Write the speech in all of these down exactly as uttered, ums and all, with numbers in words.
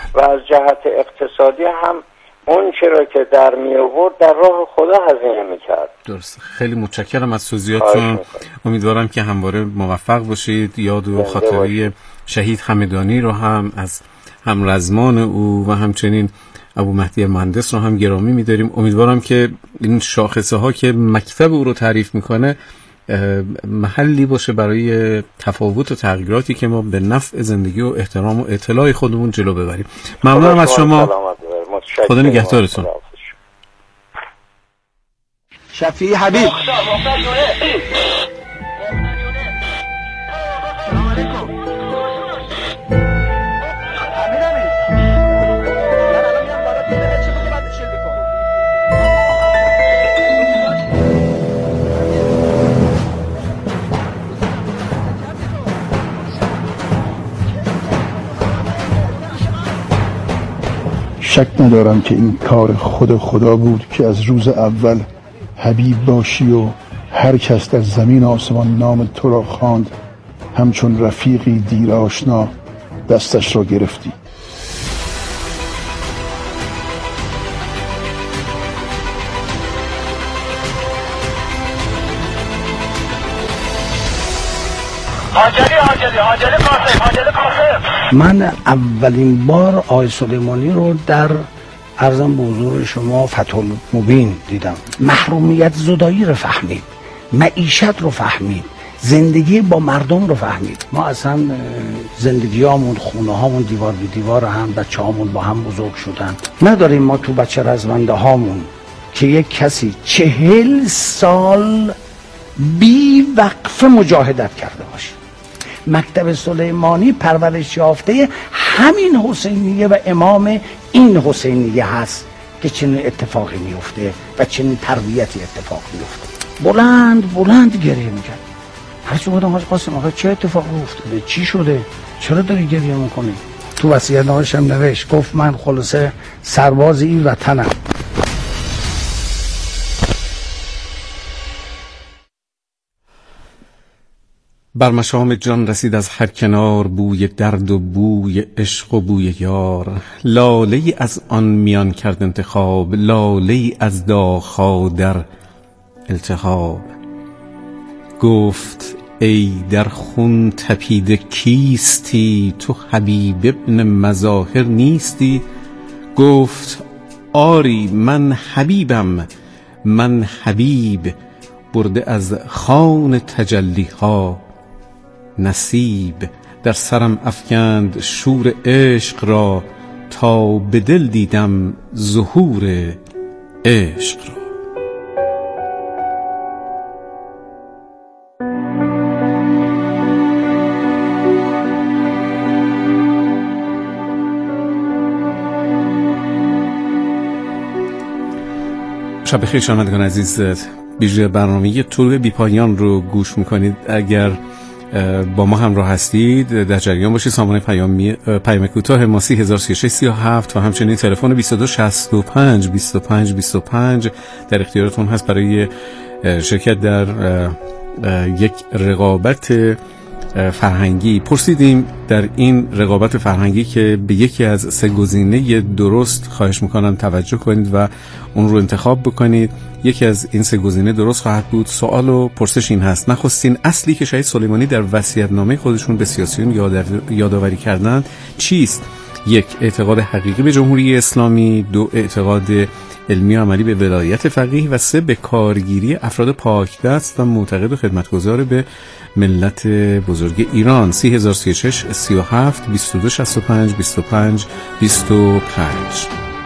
و از جهت اقتصادی هم اون چرا که در می آورد در راه خدا هزینه میکرد. درست. خیلی متشکرم از توضیحاتتون. امیدوارم که همواره موفق باشید. یاد و خاطره شهید همدانی رو هم از همرزمان او و همچنین ابو مهدی مهندس رو هم گرامی می‌داریم. امیدوارم که این شاخصه ها که مکتب او رو تعریف میکنه محلی باشه برای تفاوت و تغییراتی که ما به نفع زندگی و احترام و اطلاع خودمون جلو ببریم. ممنونم از شما. خدا نگهدارتون. شفیع حبیب. شک ندارم که این کار خود خدا بود که از روز اول حبیب باشی و هر کس در زمین آسمان نام تو را خواند همچون رفیقی دیر آشنا دستش را گرفتی. حاجلی حاجلی حاجلی قاسم حاجلی قاسم من اولین بار آقای سلیمانی رو در عرضم به حضور شما فتح المبین دیدم. محرومیت زدایی رو فهمید، معیشت رو فهمید، زندگی با مردم رو فهمید. ما اصلا زندگی هامون، خونه هامون دیوار به دیوار هم، بچه هامون با هم بزرگ شدن. نداریم ما تو بچه رزمنده هامون که یک کسی چهل سال بی وقف مجاهدت کرده باشه. مکتب سلیمانی پرورش یافته همین حسینیه و امام این حسینیه هست که چنین اتفاقی میفته و چنین تربیتی اتفاق میفته. بلند بلند گریه میکرد. هرچی بودم حاج قاسم آقا چه اتفاقی افتاده؟ چی شده؟ چرا داری گریه میکنی؟ تو وصیت‌نامه‌ش هم نوشت، گفت من خلاصه سرباز این وطنم. بر مشام جان رسید از هر کنار بوی درد و بوی عشق و بوی یار. لاله‌ای از آن میان کرد انتخاب، لاله‌ای از داغ‌ها در التهاب. گفت ای در خون تپیده کیستی، تو حبیب ابن مظاهر نیستی؟ گفت آری من حبیبم، من حبیب برده از خوان تجلی ها نصیب. در سرم افکند شور عشق را، تا به دل دیدم ظهور عشق را. شب بخیر شنوندگان عزیز، بیژه برنامه طلوع بی پایان رو گوش میکنید. اگر با ما همراه هستید در جریان باشید. سامانه پیامی پیام کوتاه ما سی هزار و سی و شش سی و هفت و همچنین تلفن بیست و دو شصت و پنج بیست و پنج بیست و پنج در اختیارتون هست برای شرکت در یک رقابت فرهنگی. پرسیدیم در این رقابت فرهنگی که به یکی از سه گزینه درست خواهش میکنم توجه کنید و اون رو انتخاب بکنید. یکی از این سه گزینه درست خواهد بود. سوال و پرسش این هست: نخستین اصلی که شهید سلیمانی در وصیت‌نامه خودشون به سیاسیون یادآوری کردند چیست؟ یک، اعتقاد حقیقی به جمهوری اسلامی. دو، اعتقاد علمی و عملی به ولایت فقیه. و سه، به کارگیری افراد پاکدست و معتقد و خدمتگزار به ملت بزرگ ایران. سی هزار و سی و شش سی و هفت بیست و دو شصت و پنج بیست و پنج بیست و پنج.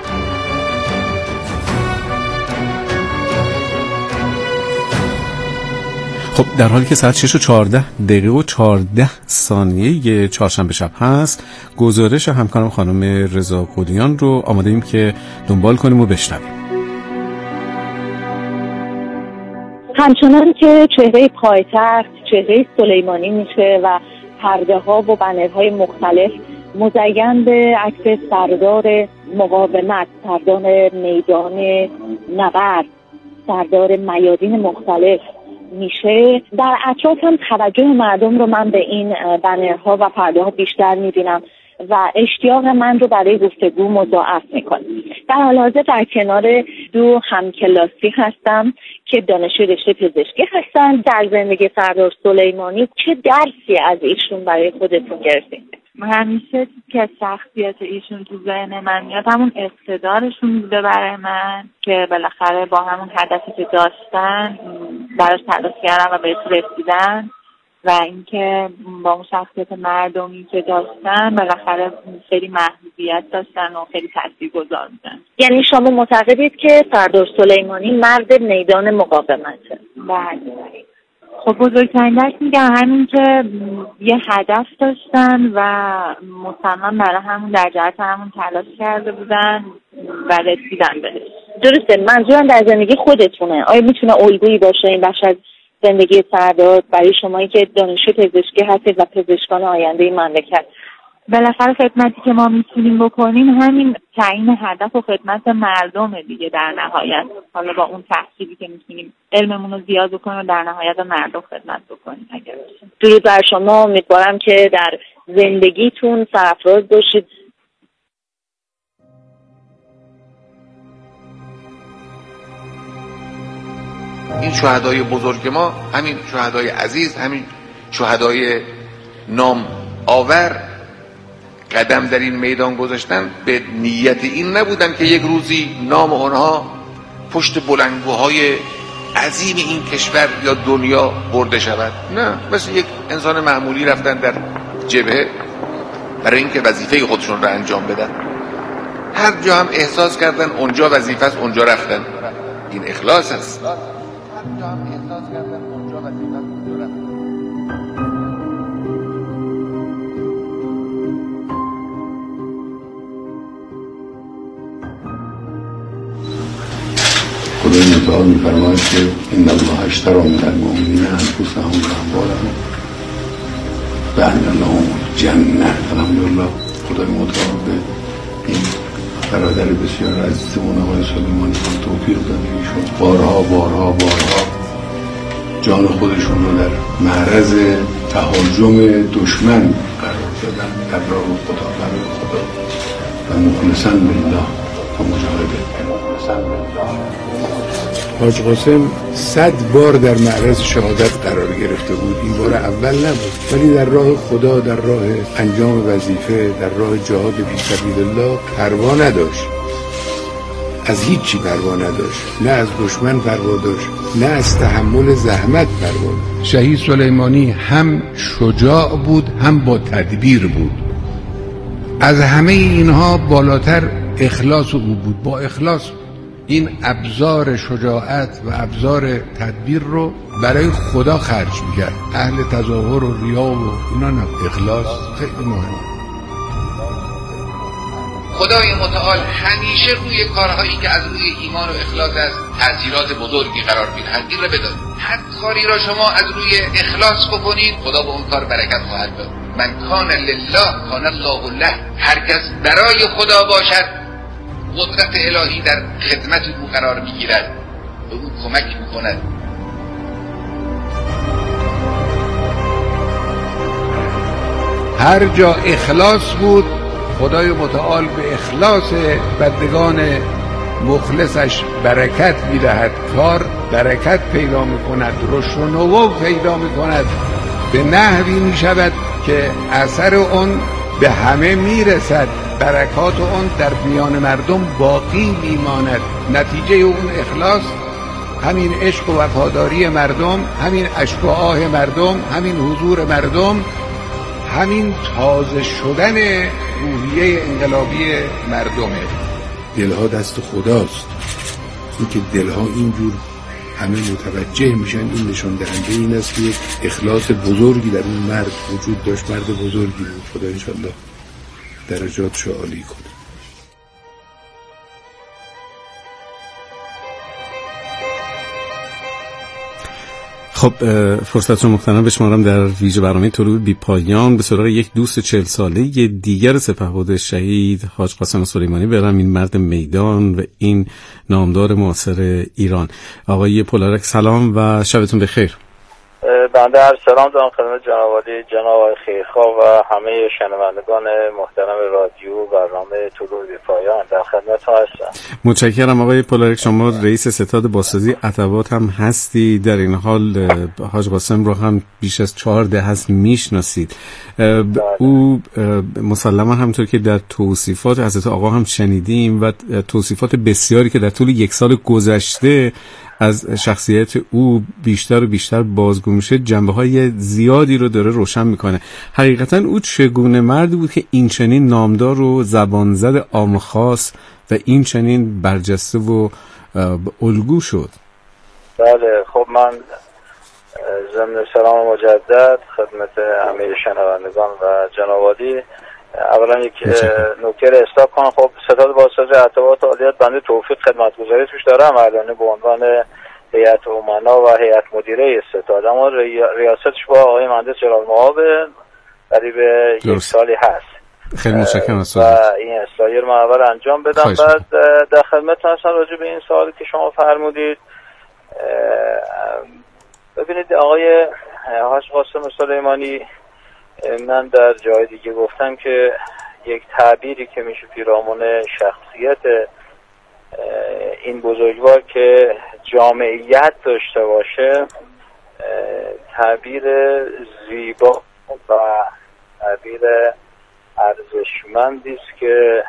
خب در حالی که ساعت شش و چهارده دقیقه و چهارده ثانیه چهارشنبه شب هست، گزارش همکارم خانم رضا قدیان رو آماده ایم که دنبال کنیم و بشنویم. همچنان که چهره پایتخت چهره سلیمانی میشه و پرده ها و بنرهای مختلف مزین به عکس سردار مقاومت، سردار میدان نبرد، سردار میادین مختلف میشه، در اطراف هم توجه مردم رو من به این بنرها و پرده ها بیشتر میبینم. و اشتیاق من رو برای گفتگو مضاعف میکنه. در حال حاضر در کنار دو همکلاسی هستم که دانشجوی رشته پزشکی هستن. در زندگی سردار سلیمانی چه درسی از ایشون برای خودتون گرفتین؟ همیشه که شخصیت ایشون تو ذهن من میاد همون اقتدارشون بوده برای من که بالاخره با همون هدفی که داشتن براش تلاش کردن و بهش رسیدن و اینکه با اون شخصیت مردمی که داشتن بالاخره خیلی محبوبیت داشتن و خیلی تاثیرگذار بودن. یعنی شما معتقدید که سردار سلیمانی مرد میدان مقاومته؟ بله. خب بزرگترین درس میگم همین که یه هدف داشتن و مصمم برای همون در جهت همون تلاش کرده بودن و رسیدن بهش. درسته. منظورم در زندگی خودتونه. آیا میتونه الگویی باشه این بخش از زندگی سردار برای شمایی که دانشجو پزشکی هستید و پزشکان آینده این مملکت؟ بالاخره خدمتی که ما میتونیم بکنیم همین تعیین هدف و خدمت مردم دیگه در نهایت. حالا با اون تحصیلی که میتونیم علممون رو زیاد بکنیم و در نهایت مردم خدمت بکنیم اگر بشه. درود بر شما. امیدوارم که در زندگیتون سرافراز باشید. این شهدای بزرگ ما، همین شهدای عزیز، همین شهدای نام آور قدم در این میدان گذاشتن، به نیت این نبودن که یک روزی نام آنها پشت بلندگوهای عظیم این کشور یا دنیا برده شود. نه، مثل یک انسان معمولی رفتن در جبهه برای اینکه وظیفه خودشون رو انجام بدن. هر جا هم احساس کردن اونجا وظیفه است، اونجا رفتن. این اخلاص است. هر جا هم احساس کردن اونجا وظیفه است، اونجا رفتن. خدای متعال می‌فرماید که ان الله اشتری من المؤمنین انفسهم و اموالهم بأن لهم الجنة. الحمدلله خدای متعال به این برادر بسیار عزیزمون آقای سلیمانی هم توفیق داده. ایشون بارها بارها بارها جان خودشون رو در معرض تهاجم دشمن قرار دادن در راه خدا، برای خدا و مخلصاً بالله و مجاهده. حاج قاسم صد بار در معرض شهادت قرار گرفته بود. این بار اول نبود، ولی در راه خدا، در راه انجام وظیفه، در راه جهاد فی سبیل الله پروا نداشت. از هیچی پروا نداشت، نه از دشمن پروا داشت، نه از تحمل زحمت پروا داشت. شهید سلیمانی هم شجاع بود، هم با تدبیر بود. از همه اینها بالاتر اخلاص او بود. با اخلاص این ابزار شجاعت و ابزار تدبیر رو برای خدا خرج میکرد. اهل تظاهر و ریا و اینا نه. اخلاص خیلی مهمه. خدای متعال همیشه روی کارهایی که از روی ایمان و اخلاص است تأثیرات بزرگی قرار میدهد. این رو بدانید، هر کاری را شما از روی اخلاص بکنید خدا به اون کار برکت خواهد داد. من کان لله کان الله له. هر کس برای خدا باشد قدرت الهی در خدمت او قرار میگیرد، به او کمک میکند. هر جا اخلاص بود خدای متعال به اخلاص بندگان مخلصش برکت میدهد. کار برکت پیدا میکند، رشد و نمو پیدا میکند، به نحوی میشود که اثر اون به همه میرسد، برکات اون در میان مردم باقی میماند. نتیجه اون اخلاص همین عشق و وفاداری مردم، همین اشک و آه مردم، همین حضور مردم، همین تازه شدن روحیه انقلابی مردمه. دلها دست خداست. این که دلها اینجور همه متوجه میشن، این نشان دهنده این است که یک اخلاص بزرگی در اون مرد وجود داشت. مرد بزرگی بود. خدا انشالله درجاتشو عالی کنه. خب فرصت رو مختنم بشمارم در ویژه برنامه طلوع بی پایان به سراغ یک دوست چهل ساله یه دیگر سپهبد شهید حاج قاسم سلیمانی برم. این مرد میدان و این نامدار معاصر ایران. آقای پولارک سلام و شبتون بخیر. بنده هر سلام دارم خدمت جناب عالی، جناب آقای خیرخواه و همه شنوندگان محترم رادیو برنامه طلوع به پایان در خدمتتون هستم. متشکرم آقای پولارک. شما رئیس ستاد بازسازی عتبات هم هستی، در این حال حاج قاسم رو هم بیش از چهار دهه هست میشناسید. او مسلما همونطور که در توصیفات حضرت آقا هم شنیدیم و توصیفات بسیاری که در طول یک سال گذشته از شخصیت او بیشتر و بیشتر بازگو میشه، جنبه‌های زیادی رو داره روشن میکنه. حقیقتا او چگونه مردی بود که این چنین نامدار و زبانزد عام خاص و این چنین برجسته و الگو شد؟ بله، خب من ضمن سلام مجدد خدمت همه شنوندگان و جناب عالی اولا یک نکته را اصلاح کنم. خب ستاد بازسازی عتبات عالیت بنده توفیق خدمتگزاری توش دارم الان به عنوان هیئت امنا و هیئت مدیره ستاد، اما ریاستش با آقای مهندس جلال مواب قریب یک سالی هست. خیلی متشکرم از و این اصلاحی رو من اول انجام بدم. بعد در خدمتتون هستم راجع به این سوالی که شما فرمودید. ببینید آقای حاج قاسم سلیمانی، من در جای دیگه گفتم که یک تعبیری که میشه پیرامون شخصیت این بزرگوار که جامعیت داشته باشه، تعبیر زیبا و تعبیر ارزشمندی است که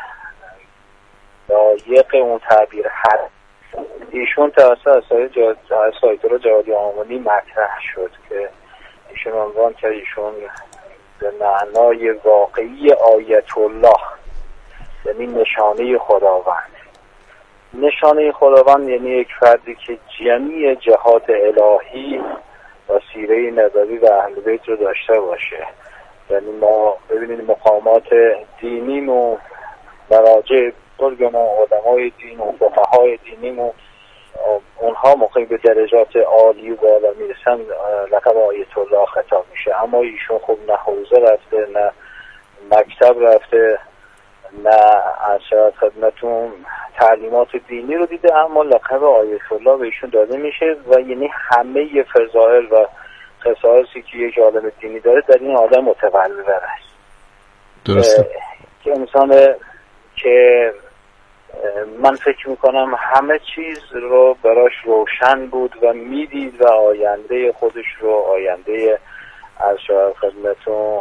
لایق اون تعبیر هست. ایشون توسط سایتورا جوادی آمونی مطرح شد که ایشون عنوان کرد ایشون به معنای واقعی آیت الله، یعنی نشانه خداوند. نشانه خداوند یعنی یک فردی که جمیع جهات الهی و سیره نبوی و اهل بیت رو داشته باشه. یعنی ما ببینید مقامات دینی و مراجع بزرگمون، علمای دین و فقهای دینی، اونها موقعی به درجات عالی و بالا میرسن لقب آیت الله خطاب میشه. اما ایشون خب نه حوزه رفته، نه مکتب رفته، نه از شرط خدمتون تعلیمات دینی رو دیده، اما لقب آیت الله به ایشون داده میشه و یعنی همه فضائل و خصائصی که یک عالم دینی داره در این آدم متولد است. درسته. که انسان که من فکر میکنم همه چیز رو براش روشن بود و میدید و آینده خودش رو، آینده از شاید خدمتون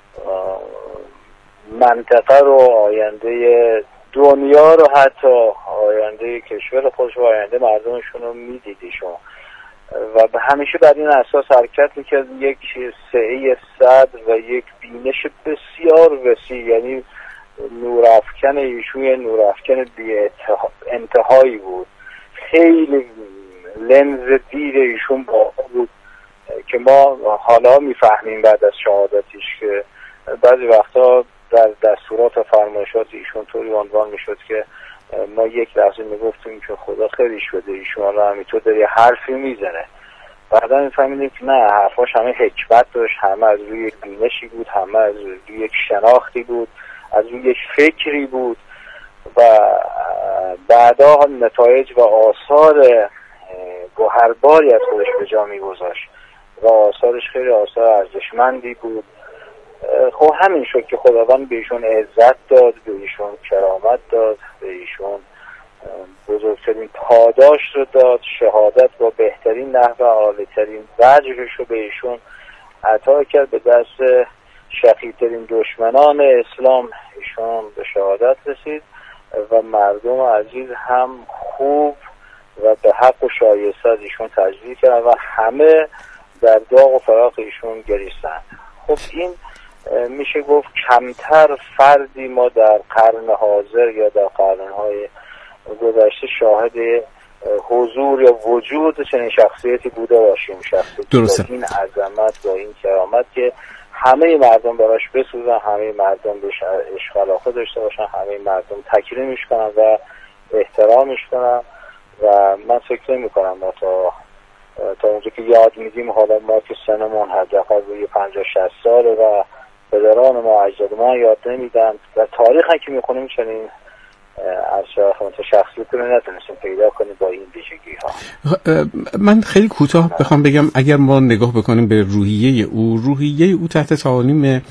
منطقه رو، آینده دنیا رو، حتی آینده کشور خودش و آینده مردمشون رو میدیدیشون و به همیشه بر این اساس حرکت میکرد. یک سعی صدر و یک بینش بسیار وسیع، یعنی نورافکن ایشون یه نورافکن بی انتهایی بود. خیلی لنز دید ایشون با بود که ما حالا میفهمیم بعد از شهادتش که بعضی وقتا در دستورات و فرمایشات ایشون طوری عنوان میشد که ما یک لحظه میگفتیم که خدا خیلی شده ایشون حالا همینطور داره حرفی میزنه. بعدا میفهمیدیم که نه، حرفاش همه حکمت داشت، همه از روی یک بینشی بود، همه از روی یک شناختی بود، از روی یک فکری بود و بعدا نتایج و آثار گوهرباری از خودش به جا میگذاشت و آثارش خیلی آثار ارزشمندی بود. خب همین شد که خداوند به ایشون عزت داد، به ایشون کرامت داد، به ایشون بزرگترین پاداش رو داد، شهادت با بهترین نحو و عالی‌ترین وجهش رو به ایشون عطا کرد. به دست شقی‌ترین دشمنان اسلام ایشون به شهادت رسید و مردم عزیز هم خوب و به حق و شایسته از ایشون تجلیل کردن و همه در داغ و فراق ایشون گریستند. خب این میشه گفت کمتر فردی ما در قرن حاضر یا در قرنهای گذشته شاهد حضور یا وجود چنین شخصیتی بوده باشیم. شخصیتی با این عظمت، با این کرامت که همه مردم براش بسوزن، همه مردم بهش عشق و علاقه داشته باشن، همه مردم تکریمش کنن و احترامش کنن. و من فکر نمی‌کنم ما تا تا اونجا که یاد میدیم، حالا ما که سنمون حداقل روی پنجاه شصت ساله و پدران ما، اجداد ما یاد نمیدن و تاریخ هم که میخونیم چنین از خدمت شخصیتون نتونستیم پیدا کنیم با این ویژگی ها. من خیلی کوتاه بخوام بگم اگر ما نگاه بکنیم به روحیه او، روحیه او تحت تعالیم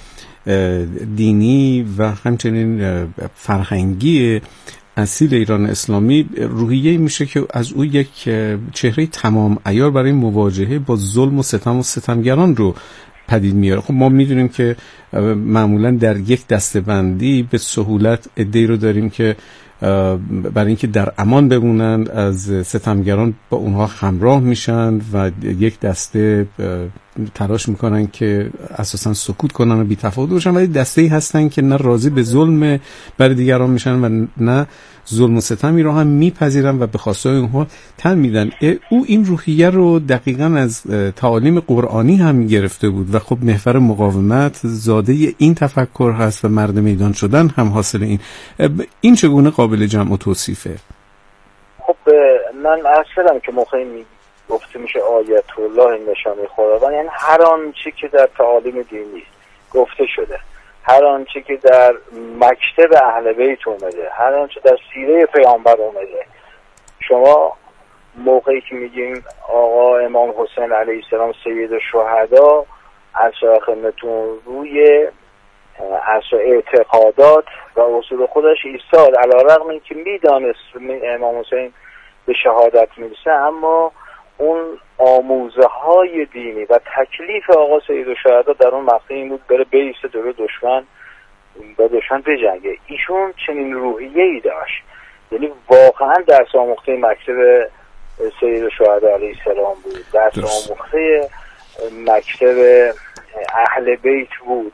دینی و همچنین فرهنگی اصیل ایران اسلامی روحیه میشه که از او یک چهره تمام عیار برای مواجهه با ظلم و ستم و ستمگران رو پدید میاره. خب ما میدونیم که معمولا در یک دسته‌بندی به سهولت عده‌ای رو داریم که برای اینکه در امان بمونن از ستمگران با اونها همراه میشن و یک دسته تلاش میکنن که اساسا سکوت کنن و بی تفاوت باشن، ولی دسته‌ای هستن که نه راضی به ظلم برای دیگران میشن و نه ظلم و ستمی رو هم میپذیرن و به خواستای اونها تن میدن. او این روحیه رو دقیقاً از تعالیم قرآنی هم گرفته بود و خب محور مقاومت زاده این تفکر هست و مرد میدان شدن هم حاصل این. این چگونه قابل جمع و توصیفه؟ خب من عرض کردم که موقعی گفته میشه آیت الله نشانه خداوند، یعنی هر آنچه که در تعالیم دینی گفته شده، هر آنچه که در مکتب اهل بیت اومده، هر آنچه در سیره پیامبر اومده. شما موقعی که میگیم آقا امام حسین علیه السلام سید الشهدا، از خدمتتون روی از اعتقادات و اصول خودش ایستاد، علیرغم اینکه میدانست امام حسین به شهادت میرسه، اما اون آموزه های دینی و تکلیف آقا سید الشهدا در اون مقطع این بود بره بیسته جلوی دشمن با دشمن بجنگه. ایشون چنین روحیه‌ای داشت، یعنی واقعا درس آموخته مکتب سید الشهدا علیه السلام بود، درس آموخته مکتب اهل بیت بود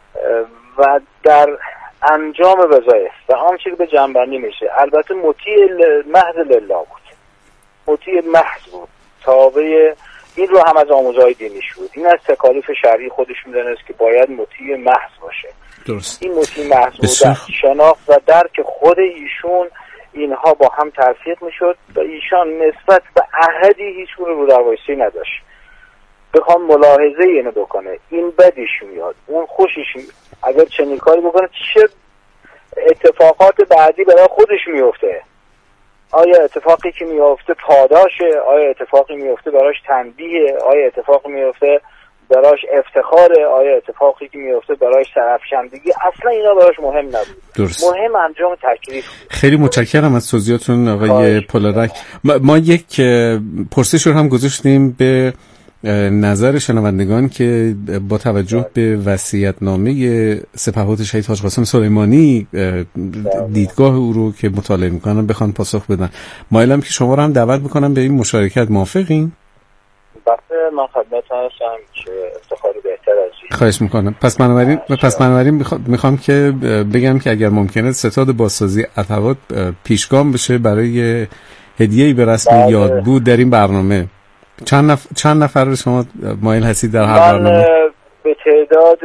و در انجام وظایف و آنچه که به جنبندی میشه البته مطیع محض لله بود، مطیع محض بود، تابع این رو هم از آموزهای دینیش بود. این از تکالیف شرعی خودش میدونست که باید مطیع محض باشه. درست. این مطیع محض بود، شناخت و درک خود ایشون اینها با هم تلفیق میشد و ایشان نسبت به احدی هیچ گونه رو در وایسی نداشت. بخوام ملاحظه اینو بکنه، این بدش میاد، اون خوشش میاد، اگر چنین کاری بکنه چه اتفاقات بعدی برای خودش میفته. آیا اتفاقی که میفته پاداشه؟ آیا اتفاقی میفته براش تنبیه؟ آیا اتفاقی میفته براش افتخاره؟ آیا اتفاقی که میفته براش سرافشندگی؟ اصلا اینا براش مهم نبود. درست. مهم انجام تکلیف. خیلی متشکرم از توضیحاتون آقای پولارک. ما, ما یک پرسش رو هم گذاشتیم به نظر شنوندگان که با توجه به وصیت‌نامه سپهبد شهید حاج قاسم سلیمانی دیدگاه او رو که مطالعه میکنن بخوان پاسخ بدن، مایلم که شما رو هم دعوت بکنم به این مشارکت. موافقین؟ بله، من خدمتتون هستم که افتخاری بهتر از این. خواهش میکنم. پس بنابراین پس بنابراین میخوام که بگم که اگر ممکنه ستاد بازسازی عطوات پیشگام بشه برای هدیه‌ای به رسم یادبود در این برنامه. چند نفر چند نفر رو شما مایل هستید در هر برنامه؟ من به تعداد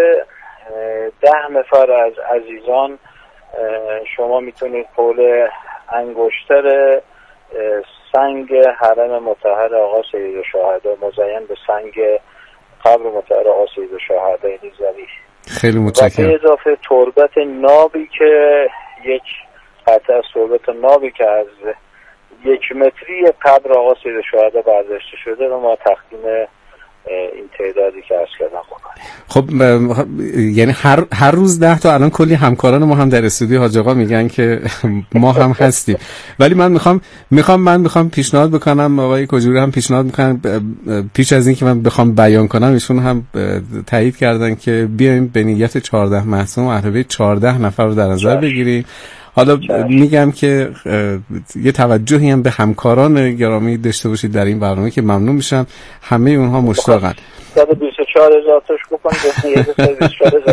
ده نفر از عزیزان شما میتونید حول انگشتر سنگ حرم مطهر آقا سید الشهدا مزین به سنگ قبر مطهر آقا سید الشهدا نیزوی خیلی متشکرم. و به اضافه تربت نابی که یک قطعه از تربت نابی که از یک متری قبر آقا سید الشهدا برداشته شده رو ما تقدیم این تعدادی که عرض کردم بکنیم. خب یعنی هر هر روز ده تا الان کلی همکاران ما هم در استودیو حاج آقا میگن که ما هم هستیم، ولی من میخوام میخوام من میخوام پیشنهاد بکنم، آقای کجوری هم پیشنهاد میکنن پیش از این که من بخوام بیان کنم ایشون هم تایید کردن که بیایم به نیت چهارده معصوم اهل بیت چهارده نفر رو در نظر بگیریم. حالا میگم که یه توجهی هم به همکاران گرامی داشته باشید در این برنامه که ممنون میشم. همه اونها مشتاقن. صد و بیست و چهار هزار تاش بکنید.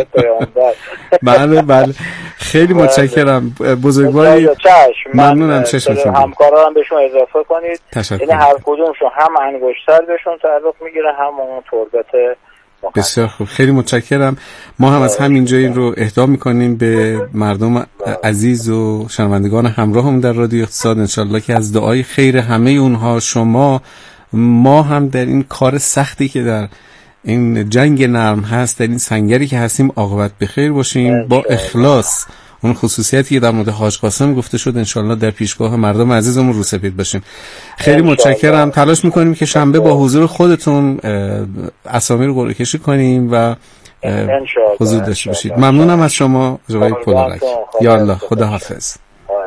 بله بله خیلی متشکرم بزرگواری، ممنونم. چشمتون همکاران بهشون اضافه کنید، یعنی هر کدومشون هم انگشتر بهشون تعلق میگیره هم اون تربت. بسیار خوب، خیلی متشکرم. ما هم از همینجا این رو اهدا میکنیم به مردم عزیز و شنوندگان همراهمون در رادیو اقتصاد، انشالله که از دعای خیر همه اونها، شما ما هم در این کار سختی که در این جنگ نرم هست، در این سنگری که هستیم، عاقبت بخیر باشیم، با اخلاص اون خصوصیتی در مورد حاج قاسم گفته شد انشالله در پیشگاه مردم عزیزمون رو سپید باشیم. خیلی متشکرم. تلاش میکنیم که شنبه با حضور خودتون اسامی رو قرعه کشی کنیم و حضور داشته باشید. ممنونم از شما جناب پولارک. یا الله، خدا حافظ.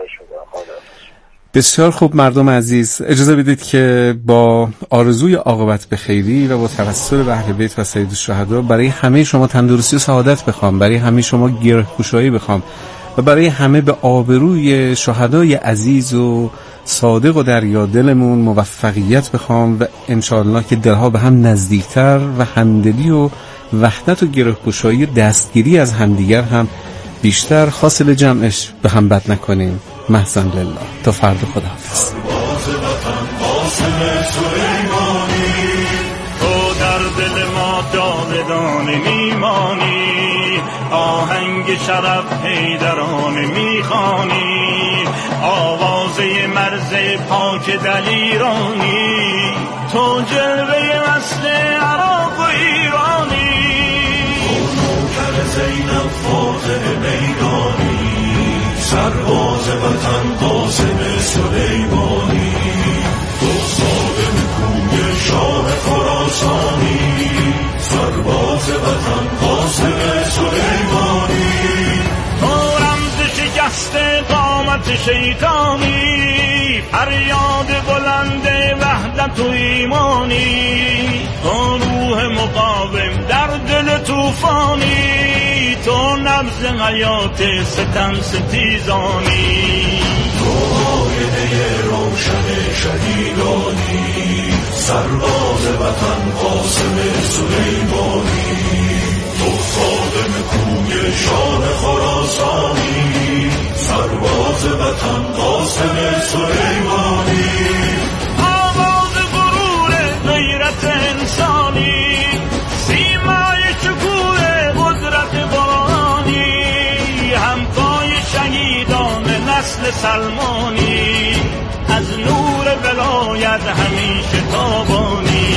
بسیار خوب مردم عزیز، اجازه بدید که با آرزوی عاقبت به خیری و با توسل اهل بیت و سید الشهدا برای همه شما تندرستی و سعادت بخوام، برای همه شما گره‌گشایی بخوام و برای همه به آبروی شهدای عزیز و صادق و دریادلمون موفقیت بخوام و انشاءالله که دلها به هم نزدیکتر و همدلی و وحدت و گره‌گشایی دستگیری از همدیگر هم بیشتر حاصل جمعش به هم بد نکنیم. محسن لله. تا فردا، خداحافظ. تو در دل ما جاودانه میمانی، آهنگ شرف حیدرانه میخوانی، آوازه مرز پاک دلیرانی، تو جلوه اصل عراق و ایرانی، تو نوکر زینب فاتح میدانی، سرباز وطن قاسم سلیمانی، تو صادم کوی شاه خراسانی، سرباز وطن قاسم سلیمانی، تو رمز شکست قامت شیطانی، فریاد بلند وحدت و ایمانی، تو روح مقاوم در دل طوفانی، تو نبض حیات ستم ستیزانی، تو آینه روشن شهیدانی، سرباز وطن قاسم سلیمانی، تو خادم کوی شاه خراسانی، سرباز وطن قاسم سلیمانی، آواز غرور غیرت انسانی، سیمای شکوه قدرت بارانی، همپای شهیدان نسل سلمانی، از نور ولایت همیشه تابانی.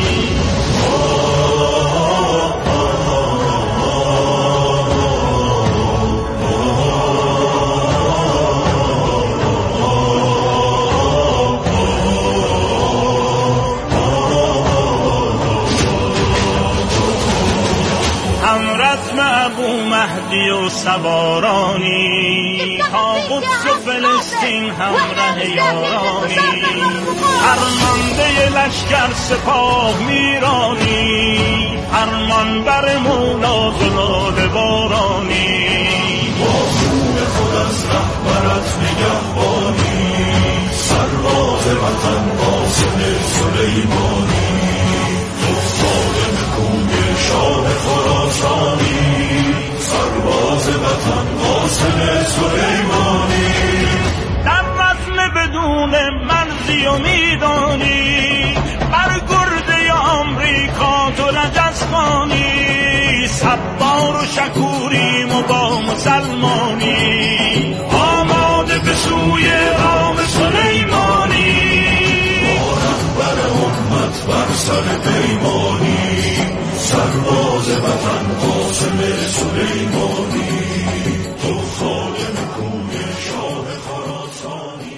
مهدی و سوارانی، تا قدس و فلسطین همراه یارانی، فرمانده لشکر سپاه میرانی، فرمان بر مولا زلال بارانی، با خون خود از رهبرت نگهبانی، سرباز وطن قاسم سلیمانی، تو خادم کوی شاه خراسانی، سرباز وطن قاسم سلیمانی، در رسم بدون مرزی و میدانی، بر گرده آمریکا تو رجزخانی، صبار و شکوریم و با مسلمانی، آماده به سوی رام سلیمانی، با رهبر امت بر سر پیمانی، سرباز وطن قاسم سلیمانی، تو خادم کوی شاه خراسانی.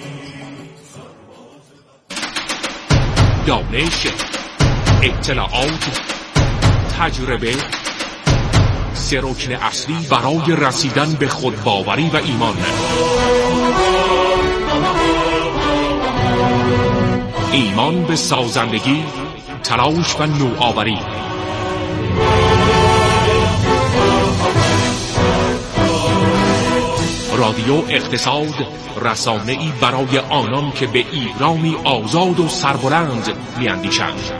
دانش، اطلاعات، تجربه سه رکن اصلی برای رسیدن به خودباوری و ایمان. ایمان به سازندگی، تلاش و نوآوری. رادیو اقتصاد، رسانه‌ای برای آنان که به ایرانی آزاد و سربلند می‌اندیشند.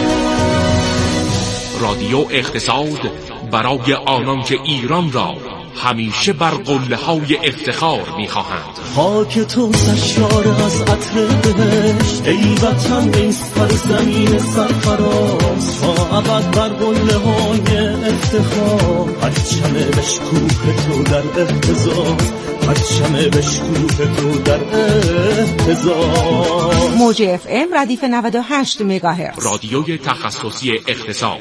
رادیو اقتصاد برای آنان که ایران را همیشه بر قله های افتخار میخواهند. خاک تو سرشار از عطر بهشت، ای وطن ای سرزمین سرفراز، تا ابد بر قله های افتخار، پرچم بشکوه تو در اهتزاز، پرچم بشکوه تو در اهتزاز. موج اف ام ردیف نود و هشت مگاهرتز، رادیوی تخصصی اقتصاد.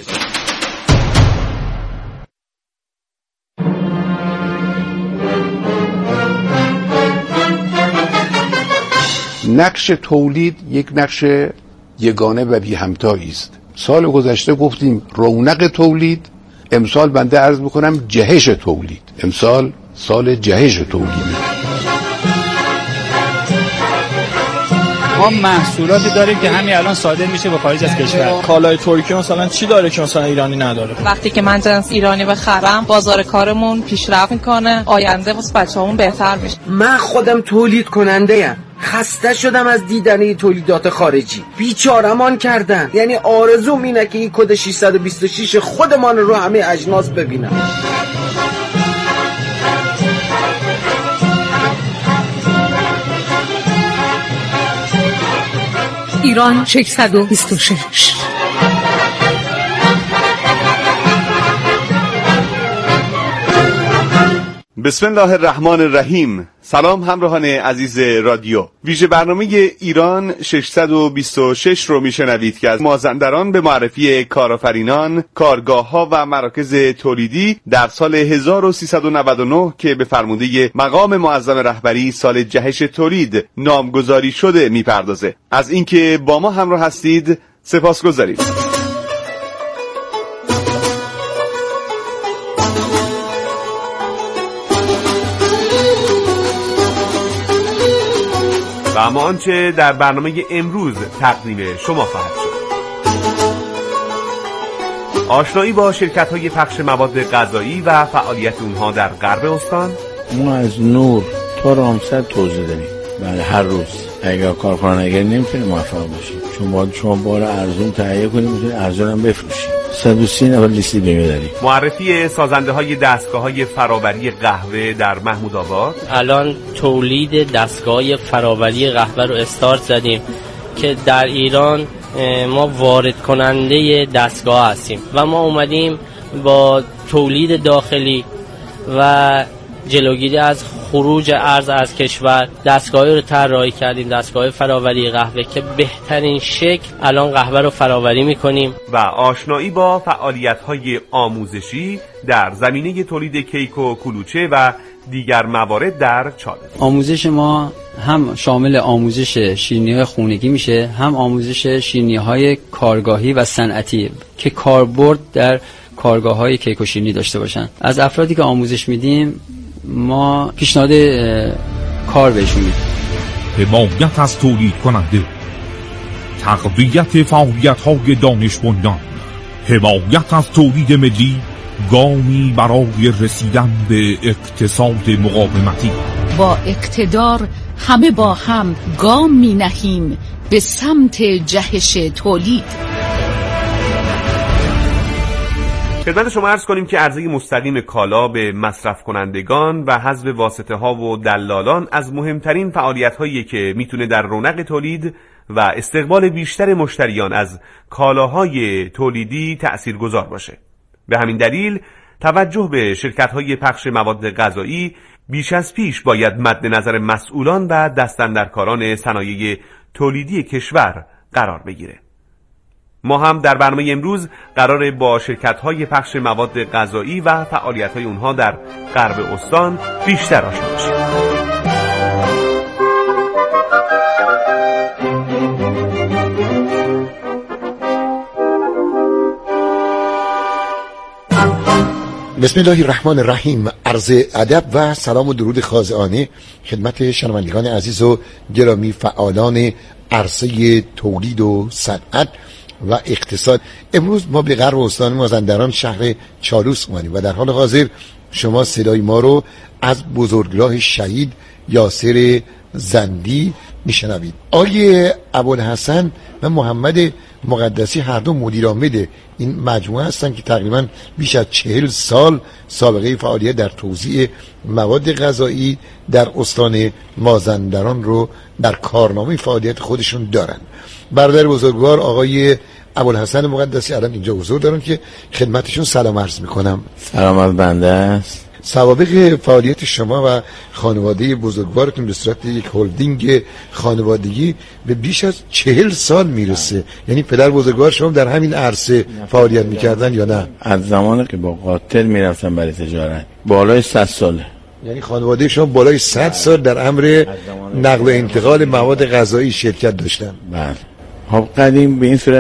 نقش تولید یک نقش یگانه و بی همتایی است. سال گذشته گفتیم رونق تولید، امسال بنده عرض میکنم جهش تولید. امسال سال جهش تولیده. ما محصولاتی داریم که همین الان صادر میشه به خارج از کشور. کالای ترکی مثلا چی داره که مثلا ایرانی نداره؟ وقتی که من جنس ایرانی بخرم بازار کارمون پیشرفت میکنه، آینده واسه بچه‌مون بهتر میشه. من خودم تولید کننده ام، خسته شدم از دیدن تولیدات خارجی، بیچاره‌مان کردن. یعنی آرزوم اینه که این کد ششصد و بیست و شش خودمان رو همه اجناس ببینم. ایران ششصد و بیست و شش. بسم الله الرحمن الرحیم. سلام همراهان عزیز رادیو. ویژه برنامه ایران ششصد و بیست و شش رو میشنوید که از مازندران به معرفی کارآفرینان، کارگاه‌ها و مراکز تولیدی در سال هزار و سیصد و نود و نه که به فرموده مقام معظم رهبری سال جهش تولید نامگذاری شده میپردازه. از اینکه با ما همراه هستید سپاسگزاریم. و اما آنچه در برنامه امروز تقدیم شما خواهد شد: آشنایی با شرکت‌های پخش مواد غذایی و فعالیت اونها در غرب استان. ما از نور تا رامسد توزیع داریم. بله هر روز. اگر کارخانه‌گر نمیتونه موفق باشیم، چون باید شما بار ارزون تهیه کنیم، میتونید ارزون هم بفروشیم. صد و سی نفر لیستی بیمه داریم. معرفی سازنده های دستگاه های فراوری قهوه در محمود آباد. الان تولید دستگاه فراوری قهوه رو استارت زدیم که در ایران ما وارد کننده دستگاه هستیم و ما اومدیم با تولید داخلی و جلوگیری از خروج ارز از کشور دستگاهی رو طراحی کردیم، دستگاه فراوری قهوه که بهترین شکل الان قهوه رو فراوری میکنیم. و آشنایی با فعالیت‌های آموزشی در زمینه تولید کیک و کلوچه و دیگر موارد در چالش. آموزش ما هم شامل آموزش شیرینی‌های خونگی میشه، هم آموزش شیرینی‌های کارگاهی و صنعتی که کاربرد در کارگاه‌های کیک و شیرینی داشته باشن. از افرادی که آموزش میدیم ما پیشنهاد کار بهشون میدیم. حمایت از تولید کننده، تقویت فعالیت‌های دانش بنیان، حمایت از تولید ملی، گامی برای رسیدن به اقتصاد مقاومتی. با اقتدار همه با هم گام می نهیم به سمت جهش تولید. خدمت شما عرض کنیم که عرضه مستقیم کالا به مصرف کنندگان و حذف واسطه ها و دلالان از مهمترین فعالیت هایی که میتونه در رونق تولید و استقبال بیشتر مشتریان از کالاهای تولیدی تأثیرگذار باشه. به همین دلیل توجه به شرکت های پخش مواد غذایی بیش از پیش باید مد نظر مسئولان و دستاندرکاران صنایع تولیدی کشور قرار بگیره. ما هم در برنامه امروز قراره با شرکت‌های پخش مواد غذایی و فعالیت‌های اونها در غرب استان بیشتر آشنا بشیم. بسم الله الرحمن الرحیم. عرض ادب و سلام و درود خاضعانه خدمت شنوندگان عزیز و گرامی فعالان عرصه تولید و صنعت و اقتصاد. امروز ما به غرب استان مازندران شهر چالوس اومدیم و در حال حاضر شما صدای ما رو از بزرگراه شهید یاسر زندی میشنوید. آقای ابوالحسن و محمد مقدسی هر دو مدیر عامل این مجموعه هستند که تقریبا بیش از چهل سال سابقه فعالیت در توزیع مواد غذایی در استان مازندران رو در کارنامه فعالیت خودشون دارن. برادر بزرگوار آقای ابوالحسن مقدسی الان اینجا حضور دارن که خدمتشون سلام عرض میکنم. سلام از بنده است. سوابق فعالیت شما و خانواده بزرگوارتون به صورت یک هلدینگ خانوادگی به بیش از چهل سال میرسه. یعنی پدر بزرگوار شما در همین عرصه فعالیت میکردن یا نه؟ از زمانی که با قاطر میرفتن برای تجارت بالای صد ساله. یعنی خانواده شما بالای صد سال در امر نقل و انتقال مواد غذایی شرکت داشتن. بله. خب قدیم به این صورت